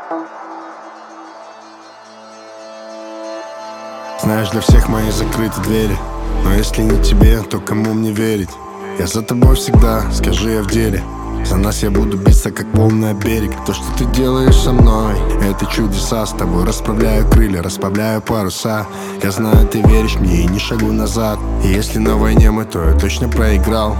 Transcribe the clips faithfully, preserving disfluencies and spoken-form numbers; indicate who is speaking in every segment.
Speaker 1: Знаешь, для всех мои закрыты двери, но если не тебе, то кому мне верить? Я за тобой всегда, скажи я в деле. За нас я буду биться, как волны о берег. То, что ты делаешь со мной, это чудеса. С тобой расправляю крылья, расправляю паруса. Я знаю, ты веришь мне и не шагу назад. И если на войне мы, то я точно проиграл.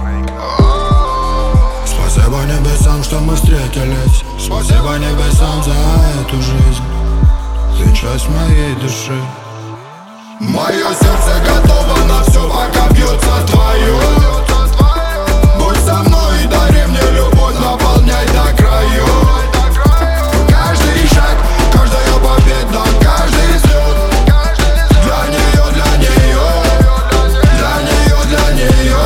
Speaker 2: Спасибо небесам, что мы встретились. Спасибо небесам за эту жизнь. Ты часть моей души. Мое сердце готово на все, пока бьется твое. Будь со мной и дари мне любовь, наполняй до краев. Каждый шаг, каждая победа, каждый взлет. Для нее, для нее, для нее, для нее.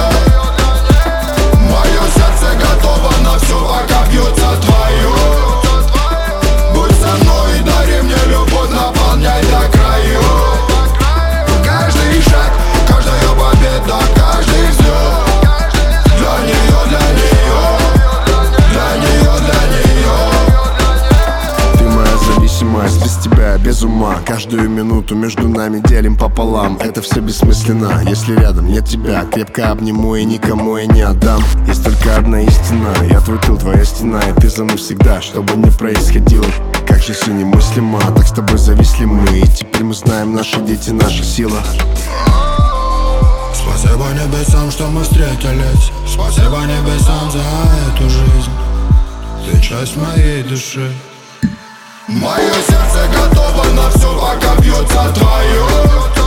Speaker 2: Мое сердце готово на все, пока бьется твое. Будь со мной и дари мне любовь, наполняй до краев. Каждый шаг, каждая победа, каждый взлет. Для нее, для нее, для нее, для нее.
Speaker 1: Ты моя зависимость, без тебя, без ума. Каждую минуту между нами делим пополам. Это все бессмысленно, если рядом нет тебя. Крепко обниму и никому я не отдам. Есть только одна истина, я твой тыл, твоя стена. И ты за мной всегда, что бы ни происходило. Как же все немыслимо, так с тобой зависли мы. И теперь мы знаем, наши дети, наша сила.
Speaker 2: Спасибо небесам, что мы встретились. Спасибо небесам за эту жизнь. Ты часть моей души. Мое сердце готово на все, пока бьется твое.